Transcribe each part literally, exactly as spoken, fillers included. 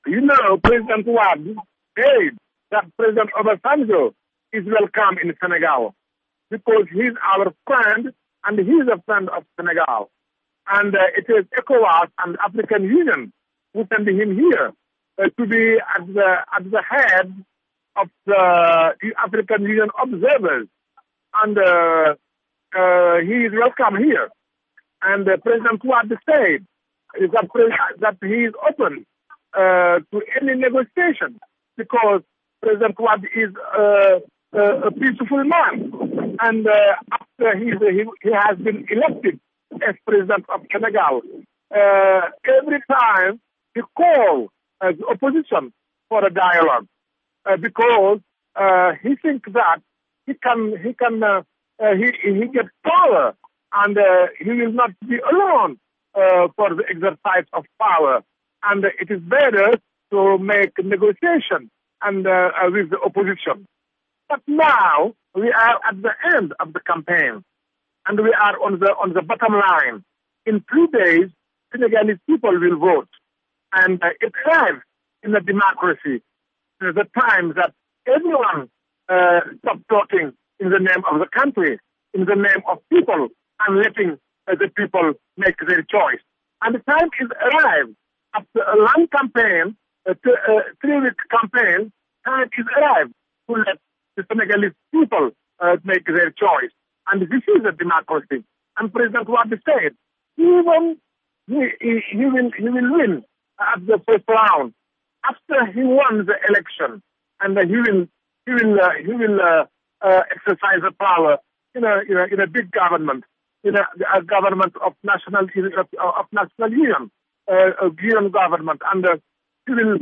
You know, President Wade said that President Obasanjo is welcome in Senegal because he's our friend and he's a friend of Senegal. And uh, it is ECOWAS and African Union who sent him here uh, to be at the, at the head of the African Union observers. And uh, uh, he is welcome here. And uh, President Wade said is that, that he is open uh, to any negotiation because President Wade is uh, uh, a peaceful man. And uh, after he, he, he has been elected as president of Senegal, uh, every time he calls uh, the opposition for a dialogue uh, because uh, he thinks that he can he can uh, uh, he he gets power and uh, he will not be alone uh, for the exercise of power, and uh, it is better to make negotiation and uh, uh, with the opposition. But now we are at the end of the campaign, and we are on the on the bottom line. In three days, Senegalese people will vote, and uh, it arrives in a democracy. There's a time that everyone uh, stop talking in the name of the country, in the name of people, and letting uh, the people make their choice. And the time is arrived. After a long campaign, a th- uh, three-week campaign, time is arrived to let the Senegalese people uh, make their choice. And this is a democracy. And President Wade said, even he, he, he, will, he will win at the first round. After he won the election, and uh, he will he will uh, he will uh, uh, exercise the power in a in a, in a big government, in a, a government of national of national union, uh, a union government, and uh, he will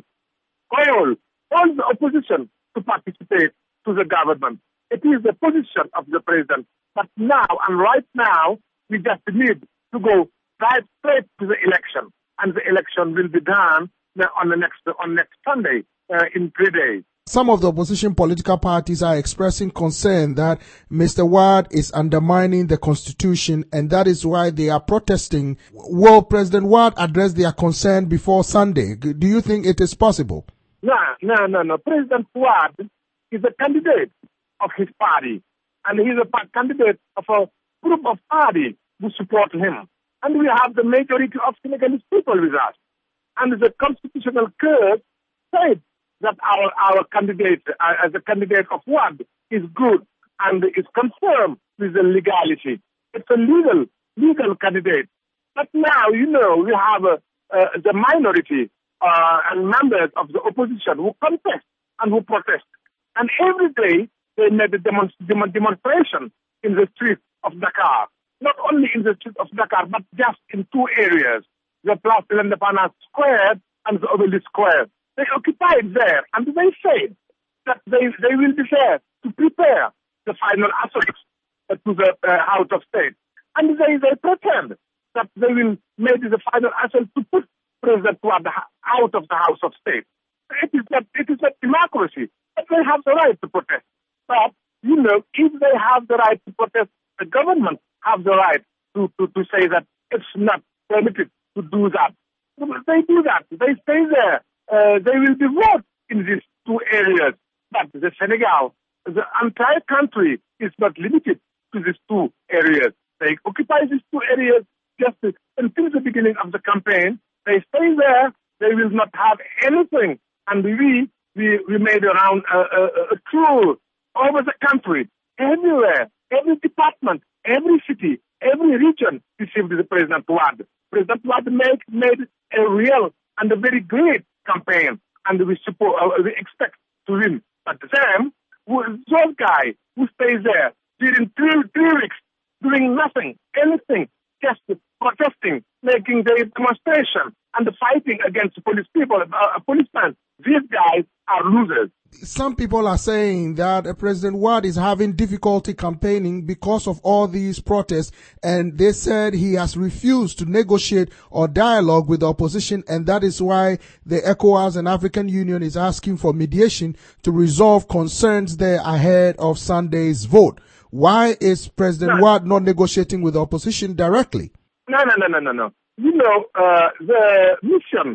call all the opposition to participate to the government. It is the position of the president. But now and right now, we just need to go right straight to the election, and the election will be done on the next on next Sunday uh, in three days. Some of the opposition political parties are expressing concern that Mister Wade is undermining the constitution, and that is why they are protesting. Will President Wade address their concern before Sunday? Do you think it is possible? No, no, no, no. President Wade is a candidate of his party, and he is a candidate of a group of parties who support him. And we have the majority of Senegalese people with us. And the constitutional court said that our our candidate, uh, as a candidate of Wade, is good and is confirmed with the legality. It's a legal legal candidate. But now, you know, we have uh, uh, the minority uh, and members of the opposition who contest and who protest. And every day they made a demonst- demonstration in the streets of Dakar. Not only in the streets of Dakar, but just in two areas, the Place de l'Indépendance Square and the Obelisk Square. They occupied there, and they said that they, they will be there to prepare the final assault uh, to the uh, House of State. And they, they pretend that they will make the final assault to put President Wade out of the House of State. It is not, it is not democracy, but they have the right to protest. But, you know, if they have the right to protest, the government have the right to, to, to say that it's not permitted to do that. They do that. They stay there. Uh, they will be voted in these two areas. But the Senegal, the entire country is not limited to these two areas. They occupy these two areas just until the beginning of the campaign. They stay there. They will not have anything. And we we, we made around a, a, a tour over the country, everywhere, every department, every city, every region received the President Wade. President Wade made, made a real and a very great campaign, and we support, uh, we expect to win. But them, who, those guys who stays there during three, three weeks, doing nothing, anything, just protesting, making their demonstration, and fighting against police people, uh, policemen, these guys are losers. Some people are saying that President Wade is having difficulty campaigning because of all these protests, and they said he has refused to negotiate or dialogue with the opposition, and that is why the ECOWAS and African Union is asking for mediation to resolve concerns there ahead of Sunday's vote. Why is President no. Wade not negotiating with the opposition directly? No, no, no, no, no, no. You know, uh, the mission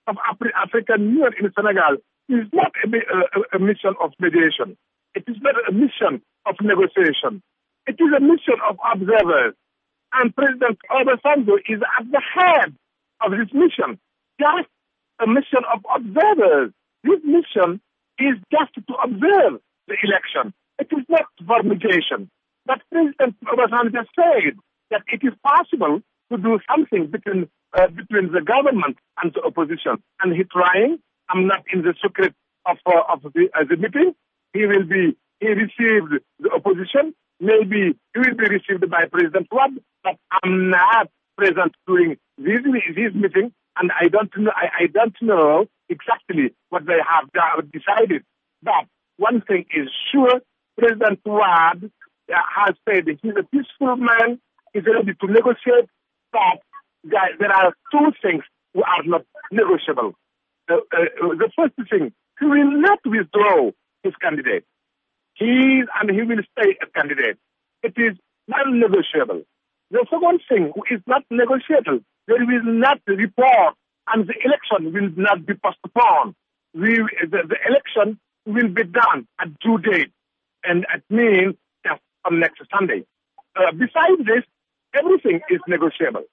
of Afri- African Union in Senegal is not a, a, a mission of mediation. It is not a mission of negotiation. It is a mission of observers. And President Obasanjo is at the head of this mission, just a mission of observers. This mission is just to observe the election. It is not for mediation. But President Obasanjo said that it is possible to do something between uh, between the government and the opposition. And he's trying. I'm not in the secret of uh, of the, uh, the meeting. He will be. He received the opposition. Maybe he will be received by President Wade. But I'm not present during this this meeting, and I don't know. I, I don't know exactly what they have decided. But one thing is sure: President Wade has said that he's a peaceful man. He's ready to negotiate. But there are two things who are not negotiable. Uh, uh, the first thing, he will not withdraw his candidate. He is and he will stay a candidate. It is non-negotiable. The second thing is not negotiable. There will not be report, and the election will not be postponed. We, the, the election will be done at due date, and it means just on next Sunday. Uh, besides this, everything is negotiable.